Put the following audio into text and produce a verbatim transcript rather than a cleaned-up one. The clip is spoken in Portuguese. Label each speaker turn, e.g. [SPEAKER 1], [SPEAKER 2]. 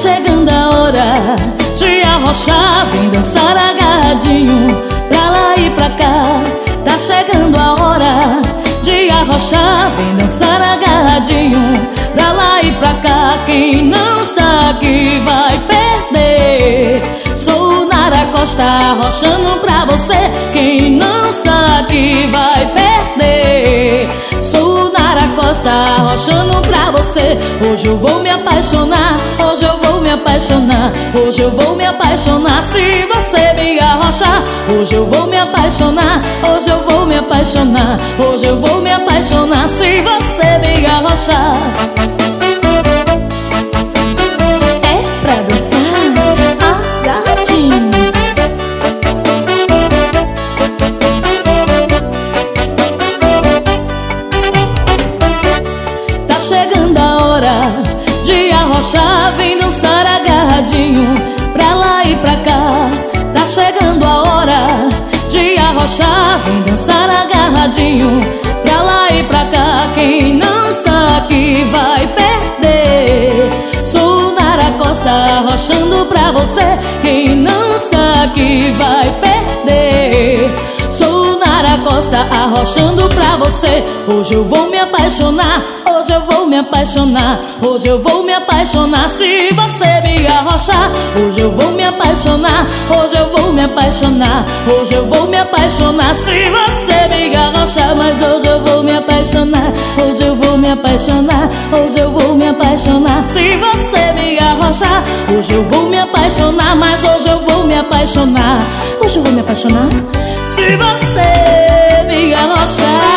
[SPEAKER 1] chegando a hora de arrochar, vem dançar agarradinho pra lá e pra cá. Tá chegando a hora de arrochar, vem dançar agarradinho pra lá e pra cá. Quem não está aqui vai perder. Sou o Nara Costa arrochando pra você. Quem não está aqui vai perder. Sou o Nara Costa arrochando pra você. Hoje eu vou me apaixonar, hoje eu vou me apaixonar, hoje eu vou me apaixonar se você me arrochar. Hoje eu vou me apaixonar, hoje eu vou me apaixonar, hoje eu vou me apaixonar se você me arrochar. É pra dançar agarradinho. Tá chegando a hora de arrochar, vem dançar agarradinho pra lá e pra cá. Tá chegando a hora de arrochar, vem dançar agarradinho pra lá e pra cá. Quem não está aqui vai perder. Sou o Nara Costa arrochando pra você. Quem não está aqui vai perder. Sou o Nara Costa arrochando pra você. Hoje eu vou me apaixonar, hoje eu vou me apaixonar, hoje eu vou me apaixonar se você me arrochar. Hoje eu vou me apaixonar, hoje eu vou me apaixonar, hoje eu vou me apaixonar se você me arrochar. Mas hoje eu vou me apaixonar, hoje eu vou me apaixonar, hoje eu vou me apaixonar se você me arrochar. Hoje eu vou me apaixonar, mas hoje eu vou me apaixonar, hoje eu vou me apaixonar se você me arrochar.